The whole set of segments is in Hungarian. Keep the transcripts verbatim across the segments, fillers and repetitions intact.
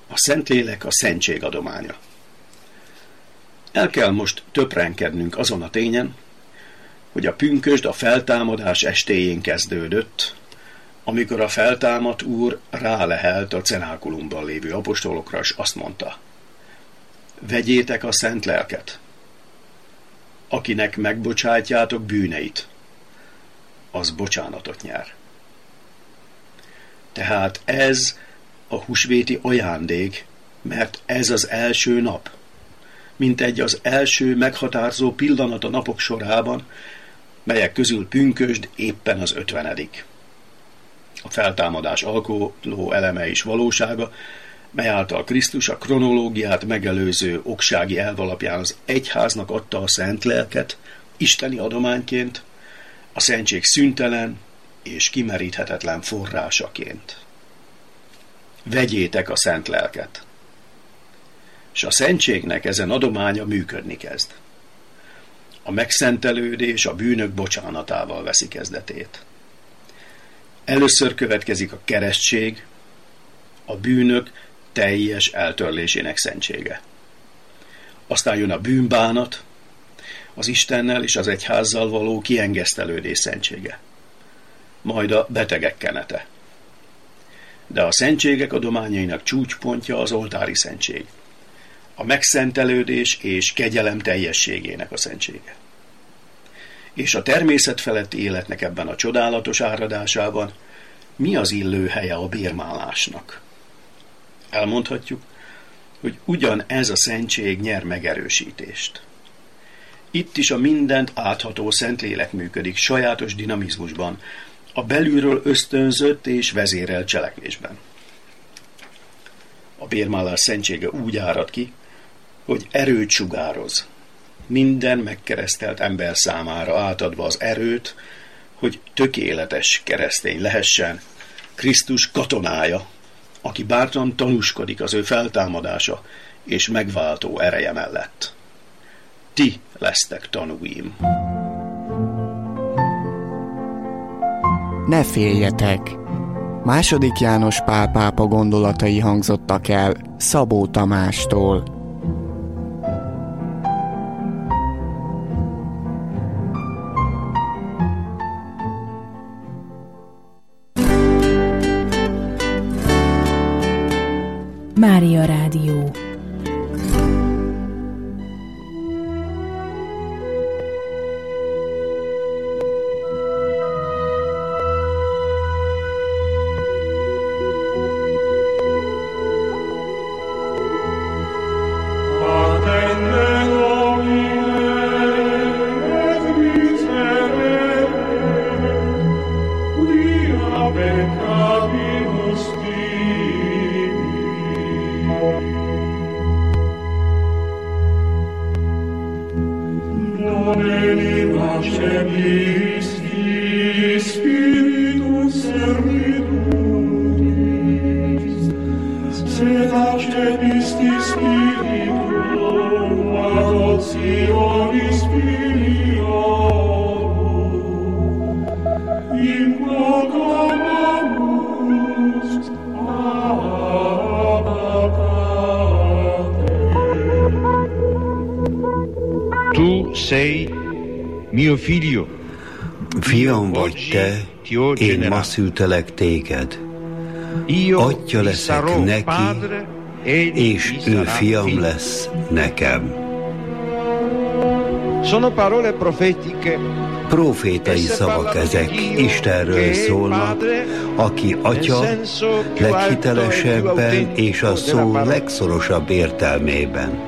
A Szentlélek a szentség adománya. El kell most töprengkednünk azon a tényen, hogy a pünkösd a feltámadás estéjén kezdődött, amikor a feltámadt Úr rálehelt a cenákulumban lévő apostolokra, és azt mondta: vegyétek a szent lelket, akinek megbocsátjátok bűneit, az bocsánatot nyer. Tehát ez a húsvéti ajándék, mert ez az első nap, mint egy az első meghatározó pillanat a napok sorában, melyek közül pünkösd éppen az ötvenedik. A feltámadás alkotó eleme is valósága, mely által Krisztus a kronológiát megelőző oksági elv alapján az egyháznak adta a szent lelket, isteni adományként, a szentség szüntelen és kimeríthetetlen forrásaként. Vegyétek a szent lelket. És a szentségnek ezen adománya működni kezd. A megszentelődés a bűnök bocsánatával veszi kezdetét. Először következik a keresztség, a bűnök teljes eltörlésének szentsége. Aztán jön a bűnbánat, az Istennel és az egyházzal való kiengesztelődés szentsége. Majd a betegek kenete. De a szentségek adományainak csúcspontja az oltári szentség. A megszentelődés és kegyelem teljességének a szentsége. És a természet feletti életnek ebben a csodálatos áradásában mi az illő helye a bérmálásnak? Elmondhatjuk, hogy ugyan ez a szentség nyer megerősítést. Itt is a mindent átható Szentlélek működik sajátos dinamizmusban, a belülről ösztönzött és vezérelt cselekvésben. A bérmálás szentsége úgy árad ki, hogy erőt sugároz, minden megkeresztelt ember számára átadva az erőt, hogy tökéletes keresztény lehessen, Krisztus katonája, aki bátran tanúskodik az ő feltámadása és megváltó ereje mellett. Ti lesztek tanúim. Ne féljetek! Második János Pál pápa gondolatai hangzottak el Szabó Tamástól. Mária Rádió. Tu sei mio figlio. Fiam vagy te, én ma szültelek téged. Atya leszek neki, és ő fiam lesz nekem. Sono parole profetiche. Profétai szavak ezek, Istenről szólnak, aki Atya leghitelesebben és a szó legszorosabb értelmében.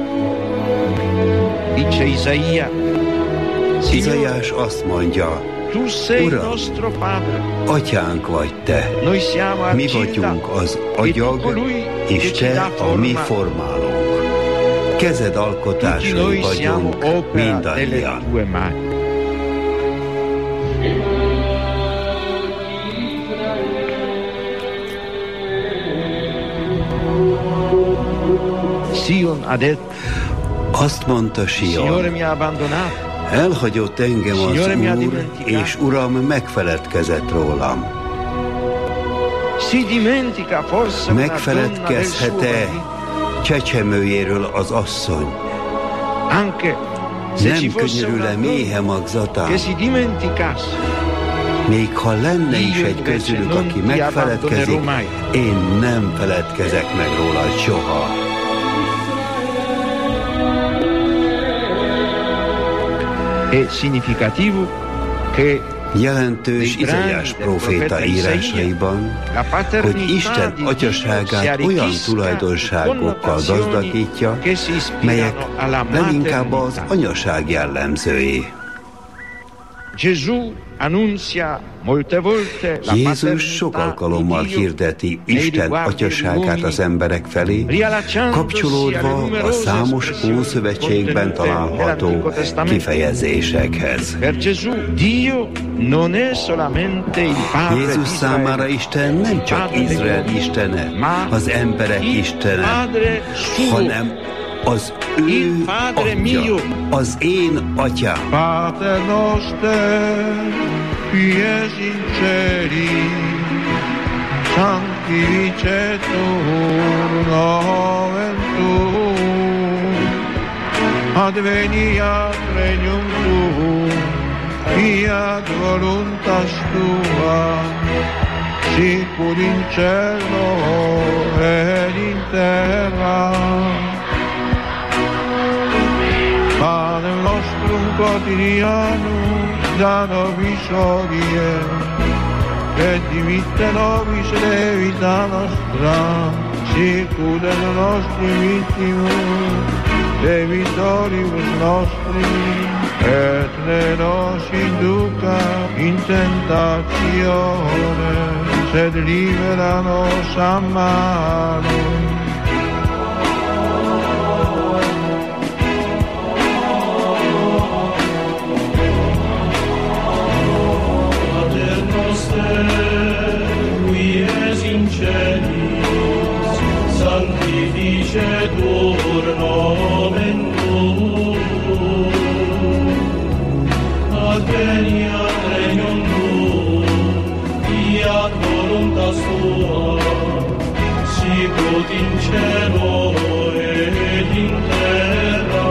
Dice Isaia. Izaiás azt mondja: Uram, Atyánk vagy te, mi vagyunk az agyag, és te a mi formálónk. Kezed alkotásai vagyunk mindannyian. Azt mondta Sion: elhagyott engem az Úr, és Uram megfeledkezett rólam. Megfeledkezhet-e csecsemőjéről az asszony? Nem könyörül-e méhe magzatán? Még ha lenne is egy közülük, aki megfeledkezik, én nem feledkezek meg róla soha. Jelentős Izaiás próféta írásaiban, hogy Isten atyaságát olyan tulajdonságokkal gazdagítja, melyek leginkább az anyaság jellemzői. Jézus sok alkalommal hirdeti Isten atyaságát az emberek felé, kapcsolódva a számos Ószövetségben található kifejezésekhez. Jézus számára Isten nem csak Izrael istene, az emberek istene, hanem az ő atya, az én atyám. Pater noster, qui es in celi, sanctificetur nomen tuum, adveniat regnum tuum, fiat voluntas tua, sicur in cielo et in terra. Panem nostrum quotidianum da nobis hodie, et dimitte nobis debita nostra, sicur et nostri vittimus debitoribus nostri, et ne nos induca in tentatione, sed libera nos a malo. Qui es in celis, sanctificetur nomen tuum, adveniat regnum tuum, fiat voluntas tua, sicut in cielo et in terra.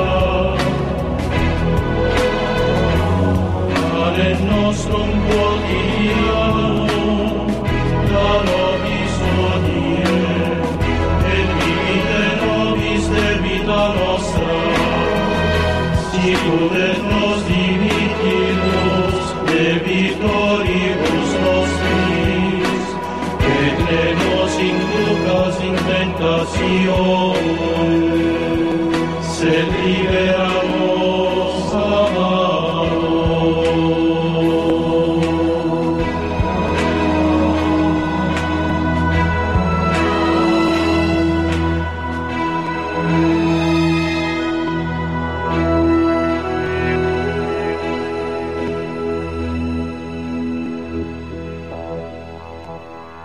Panem nostrum quotidianum da nobis hodie, et dimitte nobis debita nostra, sicur et nos dimittimus debitoribus nostris, et ne nos inducas in tentatione, sed libera